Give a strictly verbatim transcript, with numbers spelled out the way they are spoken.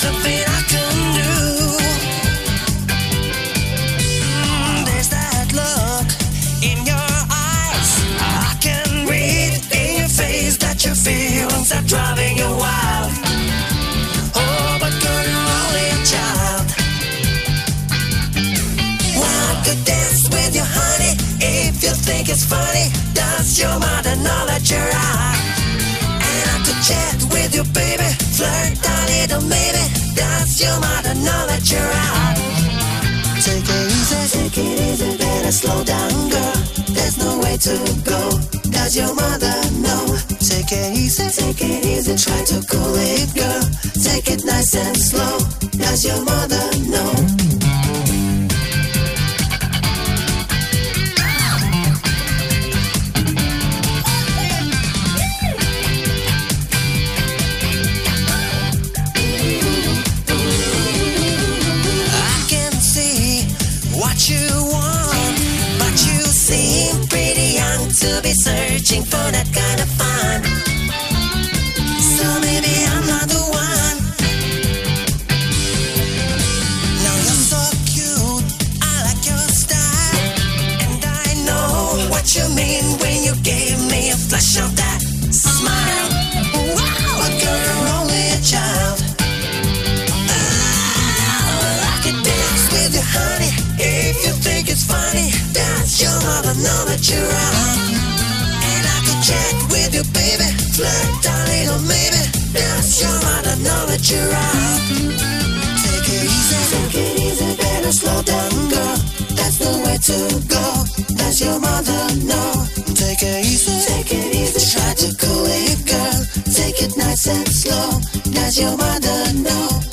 something I can do. Mm, there's that look in your eyes. I can read in your face that your feelings are driving you wild. Oh, but girl, you're only a child. Well, I could dance with you, honey, if you think it's funny. Does your mother know that you're out? And I could chat with you, baby, flirt a little maybe. Does your mother know that you're out? Take it easy, take it easy, better slow down, girl. There's no way to go. Does your mother know? Take it easy, take it easy, try to cool it, girl. Take it nice and slow. Does your mother know? What you want, but you seem pretty young to be searching for that kind of fun. So maybe I'm not the one. Now you're so cute, I like your style, and I know what you mean when you gave me a flash of that smile. Wow, but girl, you're only a child. Oh, I could dance with you, honey, if you think it's funny. Does your mother know that you're out? And I could chat with you, baby, flirt a little maybe. Does your mother know that you're out? Take it easy, take it easy, better slow down, girl. That's the way to go. Does your mother know? Take it easy, take it easy, try to cool it, girl. Take it nice and slow. Does your mother know?